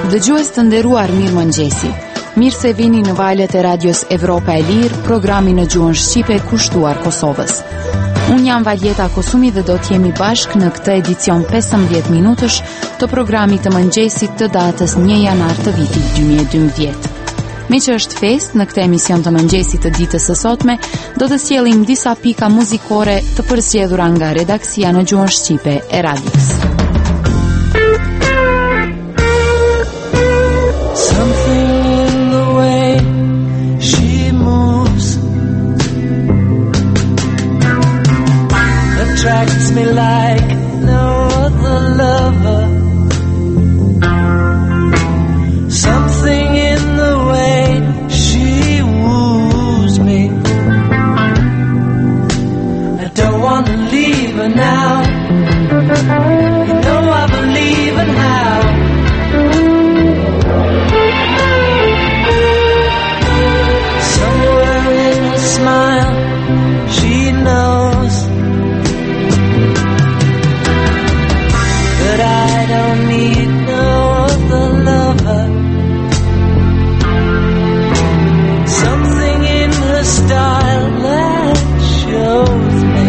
Dëgjues të nderuar, mirëmëngjesi. Mirë se vini në valët e radios Evropa e Lirë, programi në gjuhën shqipe kushtuar Kosovës. Unë jam Valjeta Kosumi dhe do t'jemi bashkë në këtë edicion 15 minutësh të programit të mëngjesit të datës 1 janar të vitit 2012. Me që është fest, në këtë emision të mëngjesit të ditës së sotme, do të sjellim disa pika muzikore të përzgjedhura nga redaksia në gjuhën shqipe e radios. Attracts me like no other lover. Something in the way she woos me. I don't want to leave her now. You know I believe in how. Somewhere in her smile she knows I don't need no other lover. Something in her style that shows me.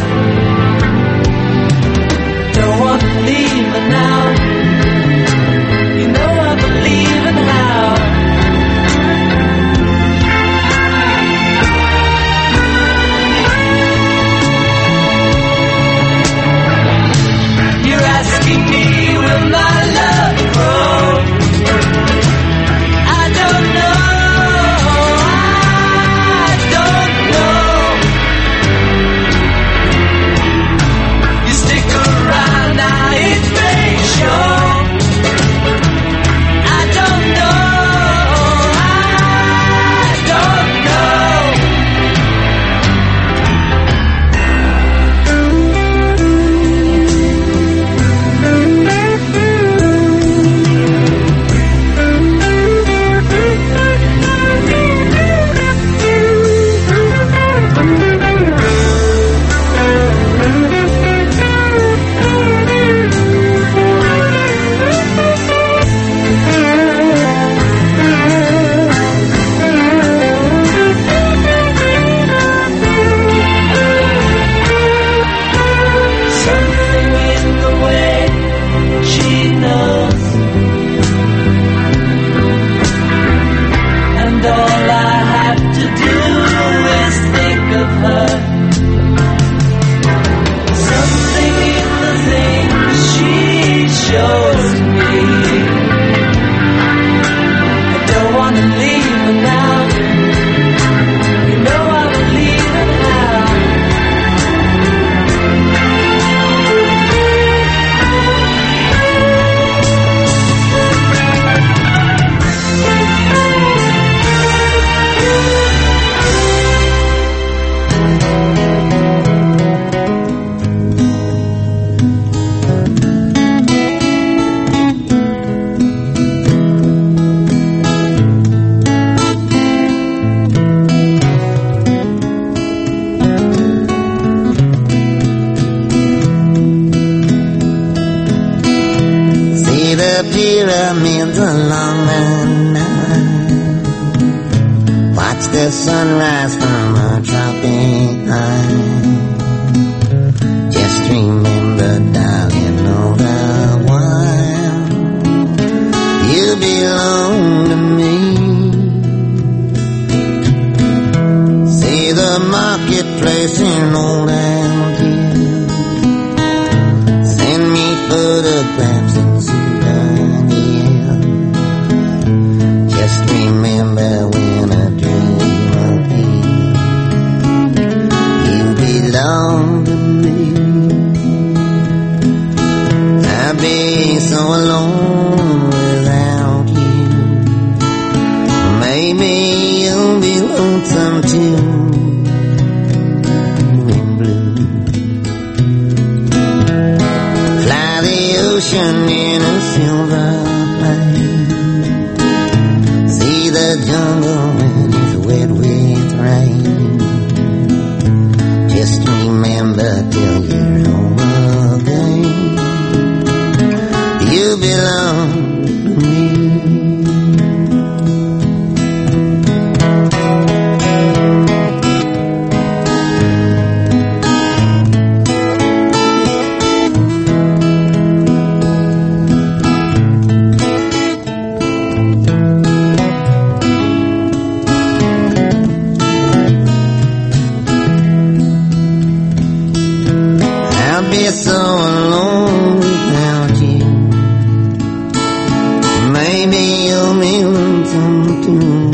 Don't want to leave her now. You know I believe in how. You're asking me, will my love grow? I don't know, I don't know. You stick around, now it may show. I don't know, I don't know. Pyramids along the Nile. Watch the sunrise from a tropic island. Just remember, darling, all the while you belong to me. See the marketplace in old Algiers. Send me photographs and see. Just remember when I dream of you, you belong to me. I'd be so alone without you. Maybe you'll be lonesome too. In blue, fly the ocean in a silver plane. The jungle when it's wet with rain. Just remember till you're home again, you belong to me. be so alone without you. Maybe you'll be lonesome too.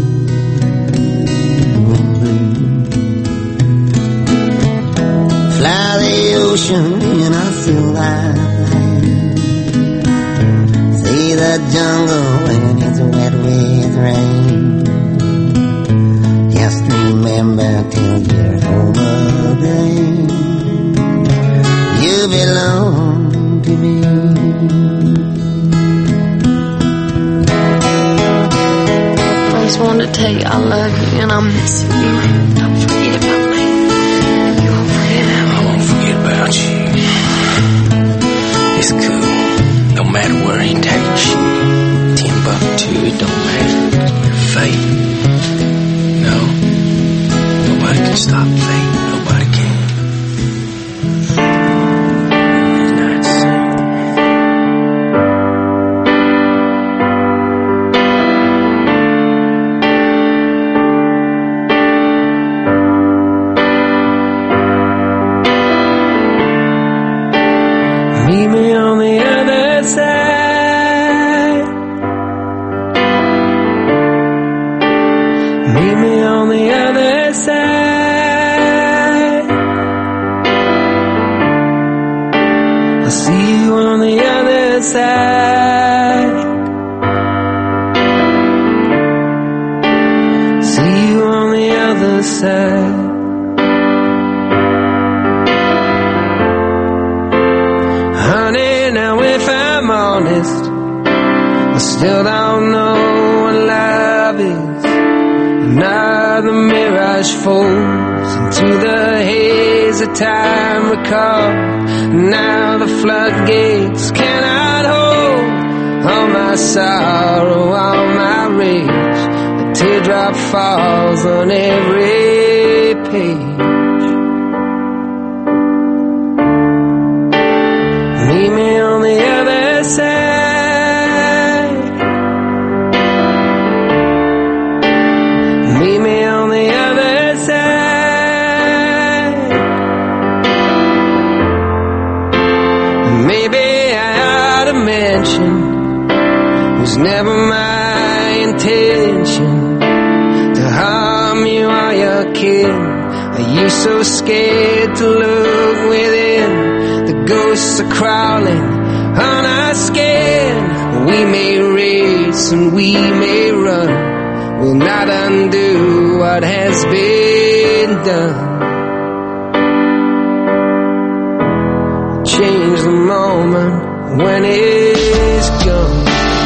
Fly the ocean in a silver plane. See the jungle when it's wet with rain. Just remember till you're home again, you belong to me. I just wanted to tell you I love you and I miss you. Don't forget about me. You won't forget about me. I won't forget about you. It's cool. No matter where he takes you. Timbuktu, it don't matter. Your fate. No. Nobody can stop fate. Nobody can. Meet me on the other side. Meet me on the other side. I'll see you on the other side. See you on the other side. Honey, now if I'm honest, I still don't know what love is. Another mirage folds into the haze of time recall. Now the floodgates cannot hold all my sorrow, all my rage. A teardrop falls on every page. Meet me on the other side. Meet me on the other side. Maybe I ought to mention it was never my intention to harm you or your kin. Are you so scared to look within? The ghosts are crawling on our skin. We may race and we may run, we'll not undo what has been done. Change the moment when it's gone.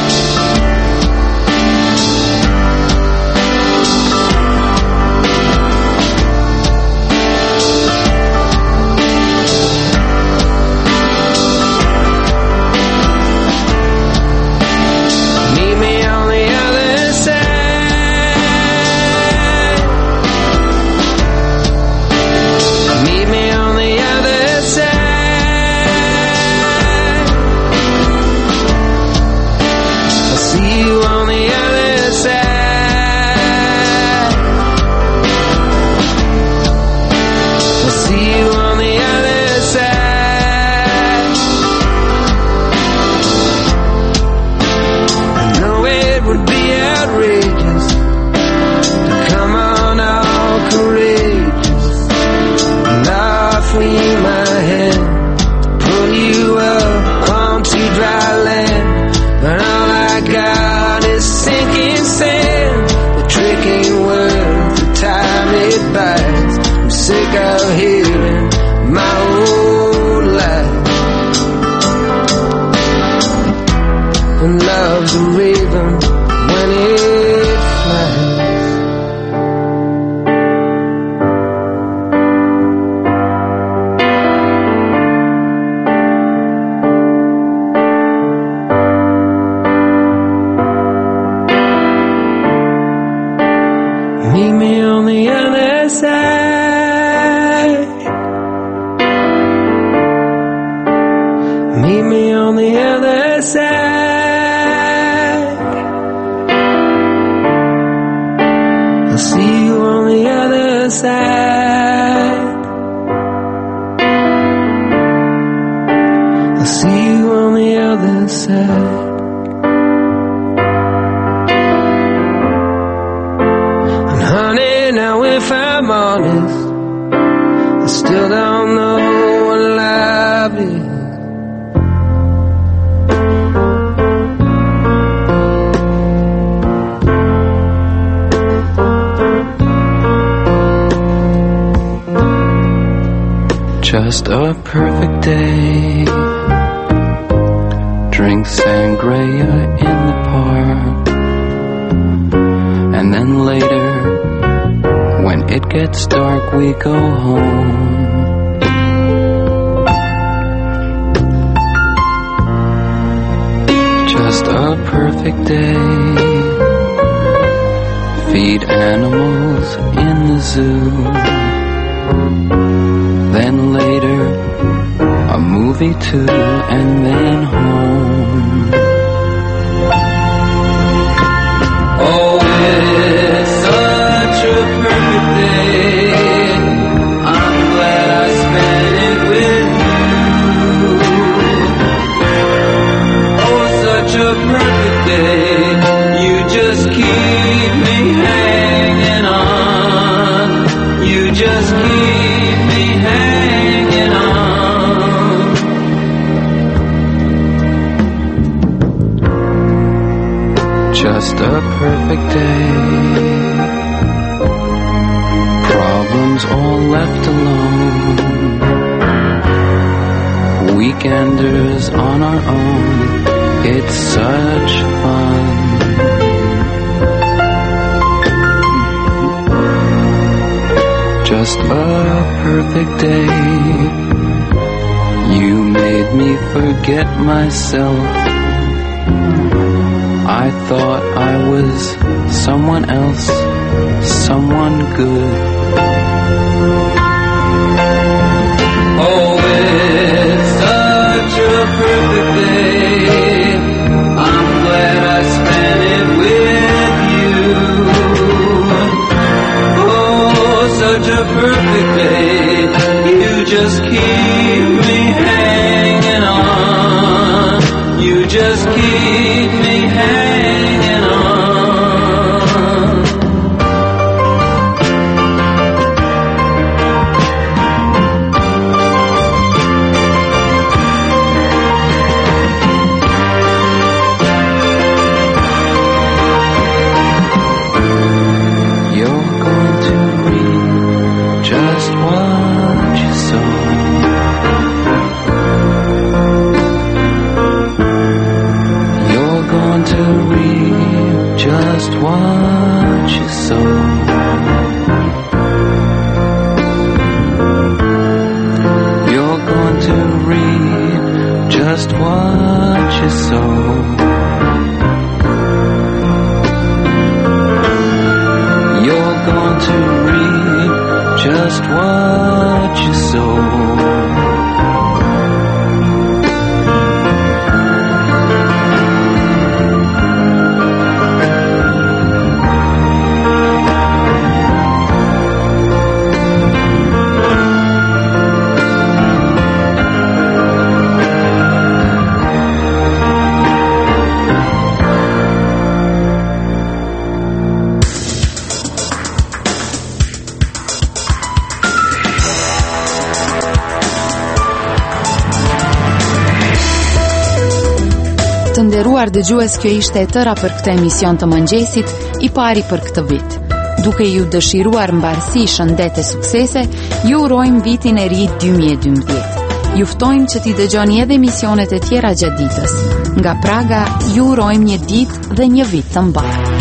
Love's a raven when it flies. Meet me on the other side. Meet me on the other side. I'll see you on the other side. I'll see you on the other side. And honey, now if I'm honest, I still don't know what love is. Just a perfect day. Drink sangria in the park. And then later, when it gets dark, we go home. Just a perfect day. Feed animals in the zoo. Then later, a movie too, and then home. Oh, it's such a perfect day. I'm glad I spent it with you. Oh, such a perfect day. You just keep me hanging on. You just keep me hanging on. Just a perfect day. Problems all left alone. Weekenders on our own. It's such fun. Just a perfect day. You made me forget myself. I thought I was someone else, someone good. Oh, it's such a perfect day. I'm glad I spent it with you. Such a perfect day. You just keep me hanging on. You just keep me hanging on. You're going to read just what you sow. You're going to reap just what you sow. You're going to reap just what you sow. You're going to reap just what you sow. Të nderuar dëgjues, kjo ishte e tëra për këtë emision të mëngjesit, i pari për këtë vit. Duke ju dëshiruar mbarësi, shëndet e suksese, ju urojmë vitin e ri 2012. Ju ftojmë që t'i dëgjoni edhe emisionet e tjera gjatë ditës. Nga Praga, ju urojmë një ditë dhe një vit të mbarë.